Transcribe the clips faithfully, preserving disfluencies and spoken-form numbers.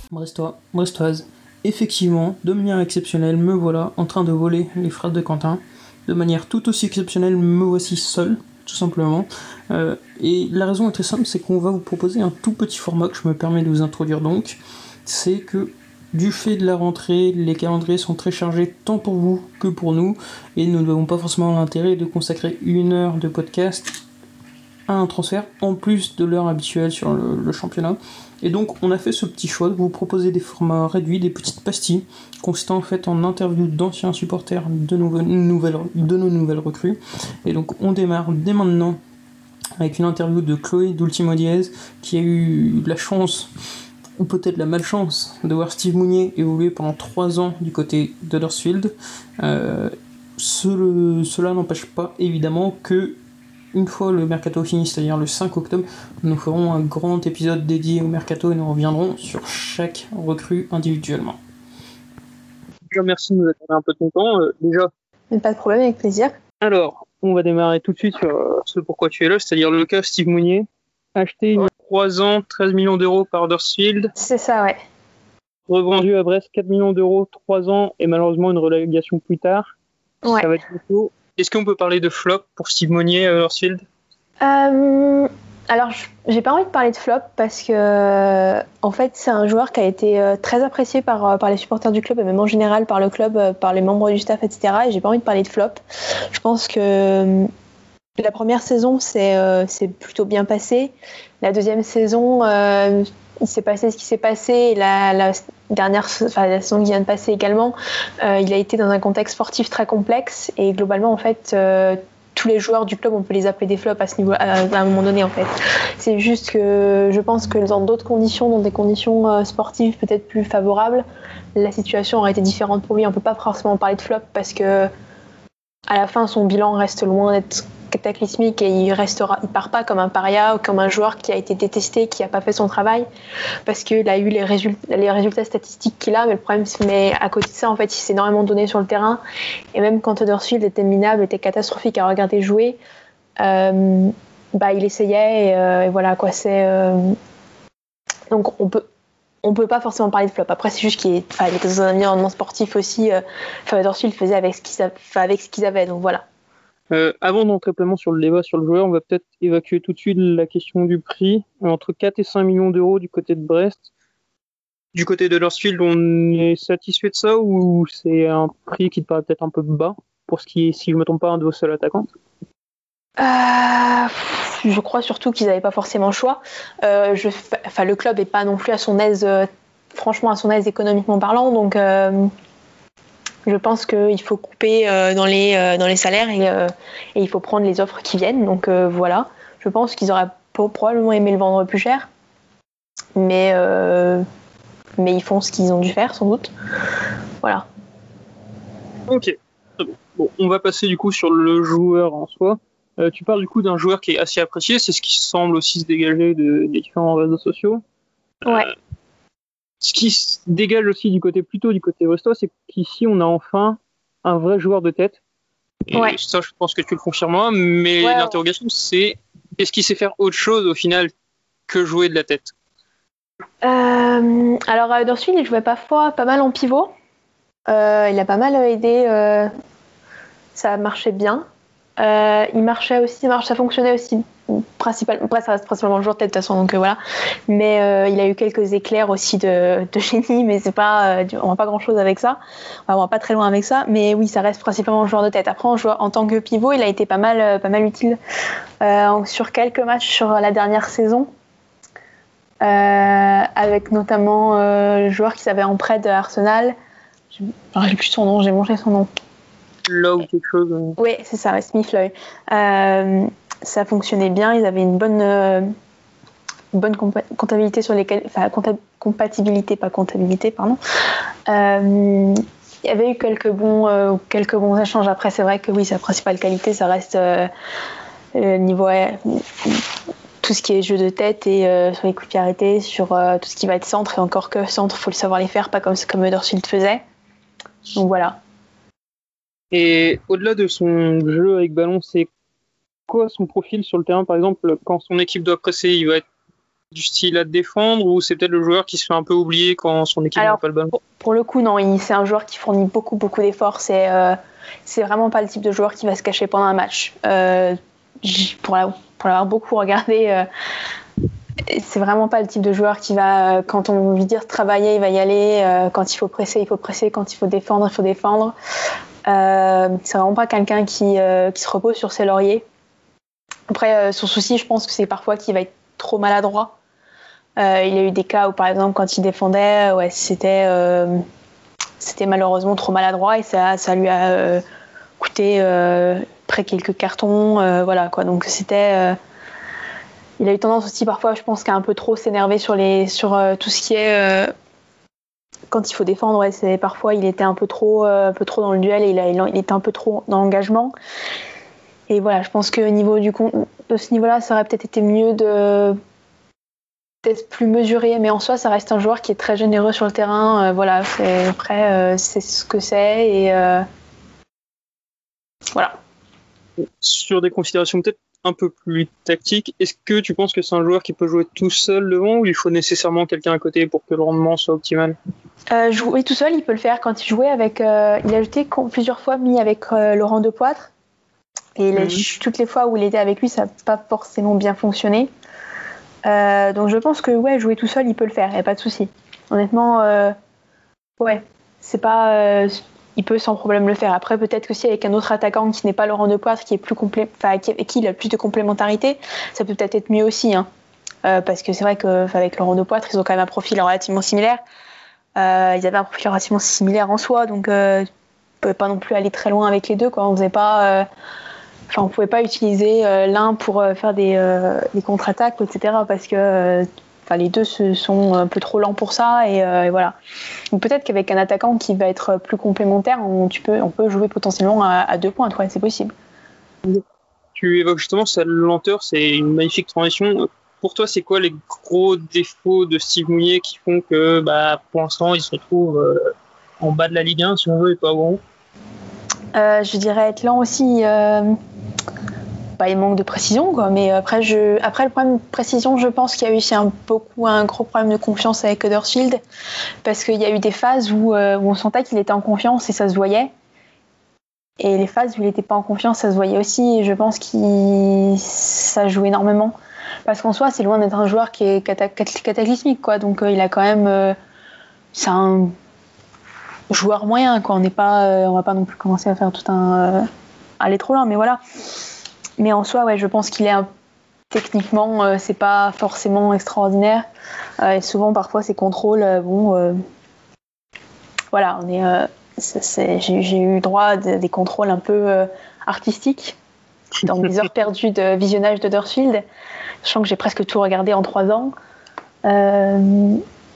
Brestois, Brestoise. Effectivement, de manière exceptionnelle, me voilà en train de voler les phrases de Quentin. De manière tout aussi exceptionnelle, me voici seul, tout simplement. Euh, et la raison est très simple, c'est qu'on va vous proposer un tout petit format que je me permets de vous introduire donc. C'est que du fait de la rentrée, les calendriers sont très chargés tant pour vous que pour nous, et nous n'avons pas forcément l'intérêt de consacrer une heure de podcast à un transfert en plus de l'heure habituelle sur le, le championnat. Et donc on a fait ce petit choix de vous proposer des formats réduits, des petites pastilles, consistant en fait en interviews d'anciens supporters de, nouvelles, nouvelles, de nos nouvelles recrues. Et donc on démarre dès maintenant avec une interview de Chloé d'Ultimo Diez, qui a eu la chance, ou peut-être la malchance, de voir Steve Mounier évoluer pendant trois ans du côté d'Huddersfield. Euh, ce, cela n'empêche pas évidemment que une fois le mercato fini, c'est-à-dire le cinq octobre, nous ferons un grand épisode dédié au mercato et nous reviendrons sur chaque recrue individuellement. Déjà, merci de nous accorder un peu de ton temps. Euh, déjà. Mais pas de problème, avec plaisir. Alors, on va démarrer tout de suite sur euh, ce pourquoi tu es là, c'est-à-dire le cas Steve Mounier, acheté il y a trois ans, treize millions d'euros par Huddersfield. C'est ça, ouais. Revendu à Brest, quatre millions d'euros, trois ans, et malheureusement une relégation plus tard. Ouais. Ça va être bientôt. Est-ce qu'on peut parler de flop pour Steve Mounier à Huddersfield ? euh, Alors, j'ai pas envie de parler de flop parce que, en fait, c'est un joueur qui a été très apprécié par, par les supporters du club et même en général par le club, par les membres du staff, et cetera. Et j'ai pas envie de parler de flop. Je pense que la première saison, c'est, euh, c'est plutôt bien passé. La deuxième saison, euh, il s'est passé ce qui s'est passé. La, la dernière, enfin la saison qui vient de passer également, euh, il a été dans un contexte sportif très complexe et globalement, en fait, euh, tous les joueurs du club, on peut les appeler des flops à ce niveau, à, à un moment donné, en fait. C'est juste que je pense que dans d'autres conditions, dans des conditions euh, sportives peut-être plus favorables, la situation aurait été différente pour lui. On peut pas forcément parler de flop parce que à la fin, son bilan reste loin d'être cataclysmique et il restera, il part pas comme un paria ou comme un joueur qui a été détesté, qui a pas fait son travail, parce qu'il a eu les résultats, les résultats statistiques qu'il a, mais le problème, c'est mais à côté de ça, en fait, il s'est énormément donné sur le terrain, et même quand Huddersfield était minable, était catastrophique à regarder jouer, euh, bah il essayait et, euh, et voilà quoi, c'est euh... donc on peut on peut pas forcément parler de flop. Après, c'est juste qu'il est, enfin, il était dans un environnement sportif aussi. Euh, enfin, Huddersfield faisait avec ce qu'ils, enfin, avec ce qu'ils avaient, donc voilà. Euh, avant d'entrer pleinement sur le débat sur le joueur, on va peut-être évacuer tout de suite la question du prix. Entre quatre et cinq millions d'euros du côté de Brest. Du côté de Huddersfield, on est satisfait de ça ou c'est un prix qui te paraît peut-être un peu bas pour ce qui est, si je ne me trompe pas, un de vos seuls attaquants ? Euh, je crois surtout qu'ils n'avaient pas forcément le choix. Euh, je, enfin, le club n'est pas non plus à son aise, euh, franchement à son aise économiquement parlant, donc euh, je pense qu'il faut couper euh, dans, les, euh, dans les salaires et, euh, et il faut prendre les offres qui viennent. Donc euh, voilà, je pense qu'ils auraient probablement aimé le vendre plus cher, mais, euh, mais ils font ce qu'ils ont dû faire sans doute. Voilà. Ok, bon, on va passer du coup sur le joueur en soi. Euh, tu parles du coup d'un joueur qui est assez apprécié, c'est ce qui semble aussi se dégager de, des différents réseaux sociaux. Ouais. Euh, ce qui se dégage aussi du côté plutôt du côté Brestois, c'est qu'ici on a enfin un vrai joueur de tête. Et ouais. ça, je pense que tu le confirmeras, mais ouais, l'interrogation, ouais. c'est est-ce qu'il sait faire autre chose au final que jouer de la tête ? euh, Alors à Huddersfield, il jouait parfois pas mal en pivot. Euh, il a pas mal aidé. Euh, ça marchait bien. Euh, il marchait aussi, ça fonctionnait aussi principalement. Après, ça reste principalement le joueur de tête de toute façon, donc euh, voilà. Mais euh, il a eu quelques éclairs aussi de, de génie, mais c'est pas, euh, on voit pas grand chose avec ça. Enfin, on va pas très loin avec ça, mais oui, ça reste principalement le joueur de tête. Après, en, joueur, en tant que pivot, il a été pas mal, euh, pas mal utile euh, sur quelques matchs sur la dernière saison. Euh, avec notamment euh, le joueur qui s'avait en prêt de Arsenal. Je ne rappelle plus son nom, j'ai mangé son nom. Là ou quelque chose. Euh... Oui, c'est ça, ouais, Smith Lowe. Euh, ça fonctionnait bien, ils avaient une bonne, euh, bonne compa- comptabilité sur lesquelles, enfin compta- compatibilité, pas comptabilité, pardon. Euh, il y avait eu quelques bons, euh, quelques bons échanges. Après, c'est vrai que oui, sa principale qualité, ça reste euh, le niveau, ouais, tout ce qui est jeu de tête et euh, sur les coups de pied arrêtés, sur euh, tout ce qui va être centre, et encore que centre, il faut le savoir les faire, pas comme, comme Huddersfield faisait. Donc voilà. Et au-delà de son jeu avec ballon, c'est quoi son profil sur le terrain ? Par exemple, quand son équipe doit presser, il va être du style à défendre ou c'est peut-être le joueur qui se fait un peu oublier quand son équipe n'a pas le ballon? Pour, pour le coup, non, il, c'est un joueur qui fournit beaucoup, beaucoup d'efforts. C'est, euh, c'est vraiment pas le type de joueur qui va se cacher pendant un match. Euh, pour, la, pour l'avoir beaucoup regardé, euh, c'est vraiment pas le type de joueur qui va, quand on lui dire travailler, il va y aller. Euh, quand il faut presser, il faut presser. Quand il faut défendre, il faut défendre. Euh, c'est vraiment pas quelqu'un qui, euh, qui se repose sur ses lauriers. Après, euh, son souci, je pense que c'est parfois qu'il va être trop maladroit. Euh, il y a eu des cas où, par exemple, quand il défendait, ouais, c'était, euh, c'était malheureusement trop maladroit et ça, ça lui a euh, coûté euh, près quelques cartons. Euh, voilà, quoi. Donc, c'était. Euh, il a eu tendance aussi, parfois, je pense, qu'à un peu trop s'énerver sur, les, sur euh, tout ce qui est. Euh, quand il faut défendre, ouais, c'est, parfois, il était un peu, trop, euh, un peu trop dans le duel et il, a, il était un peu trop dans l'engagement. Et voilà, je pense qu'au niveau du, de ce niveau-là, ça aurait peut-être été mieux de. Peut-être plus mesuré, mais en soi, ça reste un joueur qui est très généreux sur le terrain. Euh, voilà, c'est, après, euh, c'est ce que c'est et euh, voilà. Sur des considérations peut-être un peu plus tactiques, est-ce que tu penses que c'est un joueur qui peut jouer tout seul devant ou il faut nécessairement quelqu'un à côté pour que le rendement soit optimal? euh, Jouer tout seul, il peut le faire. Quand il jouait avec, euh, il a été plusieurs fois mis avec euh, Laurent Depoitre et les, mm-hmm. toutes les fois où il était avec lui, ça n'a pas forcément bien fonctionné. Euh, donc je pense que ouais, jouer tout seul, il peut le faire, il n'y a pas de souci. Honnêtement, euh, ouais, c'est pas, euh, il peut sans problème le faire. Après, peut-être que si avec un autre attaquant qui n'est pas Laurent Depoitre, qui est plus complé- enfin, qui, qui il a plus de complémentarité, ça peut peut-être être mieux aussi, hein. Euh, parce que c'est vrai qu'avec Laurent Depoitre, ils ont quand même un profil relativement similaire. Euh, ils avaient un profil relativement similaire en soi, donc euh, on pouvait pas non plus aller très loin avec les deux, quoi. On faisait pas. Euh, Enfin, on ne pouvait pas utiliser euh, l'un pour euh, faire des, euh, des contre-attaques, et cetera. Parce que euh, les deux se, sont un peu trop lents pour ça. Et, euh, et voilà. Donc, peut-être qu'avec un attaquant qui va être plus complémentaire, on, tu peux, on peut jouer potentiellement à, à deux points. Ouais, c'est possible. Tu évoques justement sa lenteur, c'est une magnifique transition. Pour toi, c'est quoi les gros défauts de Steve Mounier qui font que bah, pour l'instant, il se retrouve euh, en bas de la Ligue un, si on veut, et pas en haut? Euh, je dirais être lent aussi. Euh... Bah, il manque de précision, quoi. Mais après, je... après le problème de précision, je pense qu'il y a eu un, beaucoup, un gros problème de confiance avec Huddersfield parce qu'il y a eu des phases où, euh, où on sentait qu'il était en confiance et ça se voyait. Et les phases où il n'était pas en confiance, ça se voyait aussi. Et je pense que ça joue énormément. Parce qu'en soi, c'est loin d'être un joueur qui est cata- cataclysmique, quoi. Donc, euh, il a quand même... Euh... C'est un joueur moyen, quoi. On n'est pas... Euh, on va pas non plus commencer à faire tout un... Euh... aller trop loin, mais voilà. Mais en soi, ouais, je pense qu'il est un... techniquement, euh, c'est pas forcément extraordinaire. Euh, et souvent, parfois, ses contrôles, euh, bon, euh... voilà, on est, euh... c'est, c'est... J'ai, j'ai eu droit à des contrôles un peu euh, artistiques dans mes heures perdues de visionnage de Huddersfield, sachant que j'ai presque tout regardé en trois ans. Euh...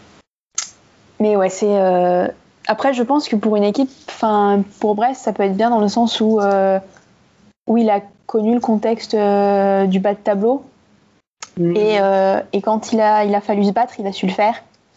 Mais ouais, c'est. Euh... Après, je pense que pour une équipe, enfin, pour Brest, ça peut être bien dans le sens où, euh... où il a connu le contexte euh, du bas de tableau. Mmh. Et, euh, et quand il a, il a fallu se battre, il a su le faire.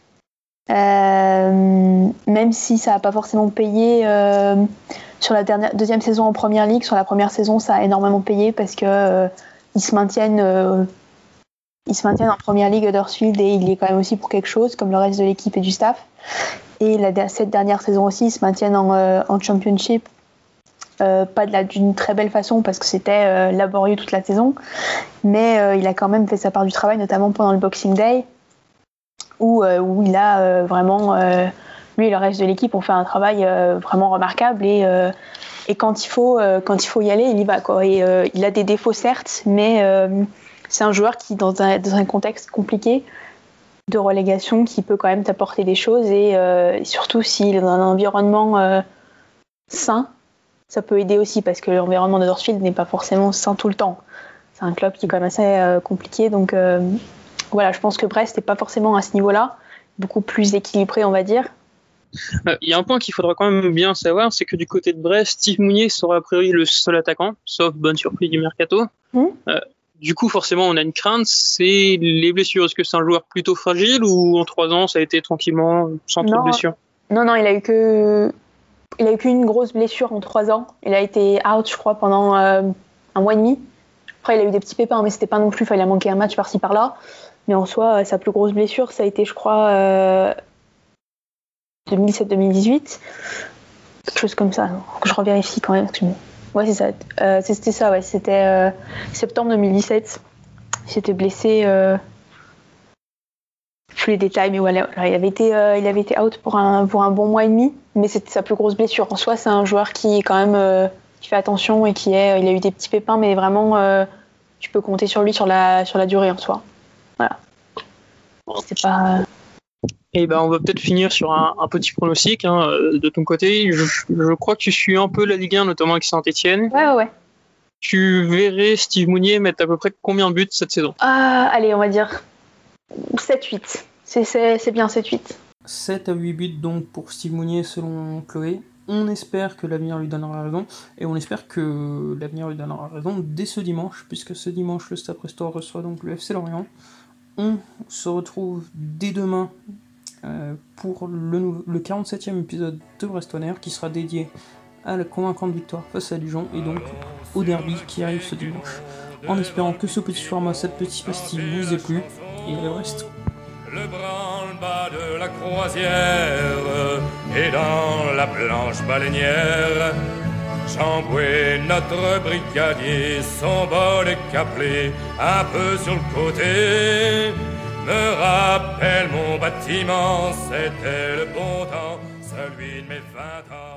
Euh, même si ça n'a pas forcément payé euh, sur la dernière, deuxième saison en Première Ligue, sur la première saison, ça a énormément payé parce qu'ils euh, se maintiennent, euh, ils se maintiennent en Première Ligue Huddersfield et il y est quand même aussi pour quelque chose, comme le reste de l'équipe et du staff. Et la, cette dernière saison aussi, ils se maintiennent en, euh, en Championship. Euh, pas de la, d'une très belle façon parce que c'était euh, laborieux toute la saison, mais euh, il a quand même fait sa part du travail, notamment pendant le Boxing Day où, euh, où il a euh, vraiment euh, lui et le reste de l'équipe ont fait un travail euh, vraiment remarquable et, euh, et quand, il faut, euh, quand il faut y aller, il y va, quoi. Et, euh, il a des défauts certes, mais euh, c'est un joueur qui dans un, dans un contexte compliqué de relégation qui peut quand même t'apporter des choses et, euh, et surtout s'il est dans un environnement euh, sain, ça peut aider aussi parce que l'environnement de Huddersfield n'est pas forcément sain tout le temps. C'est un club qui est quand même assez euh, compliqué. Donc euh, voilà, je pense que Brest n'est pas forcément à ce niveau-là, beaucoup plus équilibré, on va dire. Il euh, y a un point qu'il faudra quand même bien savoir, c'est que du côté de Brest, Steve Mounier sera a priori le seul attaquant, sauf bonne surprise du mercato. Mmh. Euh, du coup, forcément, on a une crainte, c'est les blessures. Est-ce que c'est un joueur plutôt fragile ou en trois ans, ça a été tranquillement sans trop de blessures? Non, non, il a eu que... Il a eu qu'une grosse blessure en trois ans. Il a été out, je crois, pendant euh, un mois et demi. Après, il a eu des petits pépins, mais c'était pas non plus. Enfin, il a manqué un match par-ci par-là. Mais en soi, sa plus grosse blessure, ça a été, je crois, euh, deux mille dix-sept deux mille dix-huit. Quelque chose comme ça. Faut que je revérifie quand même. Ouais, c'est ça. Euh, c'était ça, ouais. C'était euh, septembre deux mille dix-sept. Il s'était blessé. Euh... Tous les détails, mais voilà. Alors, il, avait été, euh, il avait été out pour un, pour un bon mois et demi. Mais c'était sa plus grosse blessure. En soi, c'est un joueur qui, quand même, euh, qui fait attention et qui est. Il a eu des petits pépins, mais vraiment, euh, tu peux compter sur lui sur la, sur la durée en soi. Voilà. C'est pas. Et ben, on va peut-être finir sur un, un petit pronostic hein, de ton côté. Je, je crois que tu suis un peu la Ligue un, notamment avec Saint-Etienne. Ouais, ouais, ouais. Tu verrais Steve Mounier mettre à peu près combien de buts cette saison ? Ah, allez, on va dire sept huit. C'est, c'est, c'est bien sept huit. sept à huit buts donc pour Steve Mounier selon Chloé. On espère que l'avenir lui donnera raison. Et on espère que l'avenir lui donnera raison dès ce dimanche, puisque ce dimanche, le Stade Brestois reçoit donc le F C Lorient. On se retrouve dès demain euh, pour le, le quarante-septième épisode de Brest On Air qui sera dédié à la convaincante victoire face à Dijon et donc au derby qui arrive ce dimanche. En espérant que ce petit format, cette petite pastille vous ait plu et le reste. Le branle-bas de la croisière et dans la planche baleinière, Chamboué, notre brigadier, son bol est caplé un peu sur le côté. Me rappelle mon bâtiment, c'était le bon temps, celui de mes vingt ans.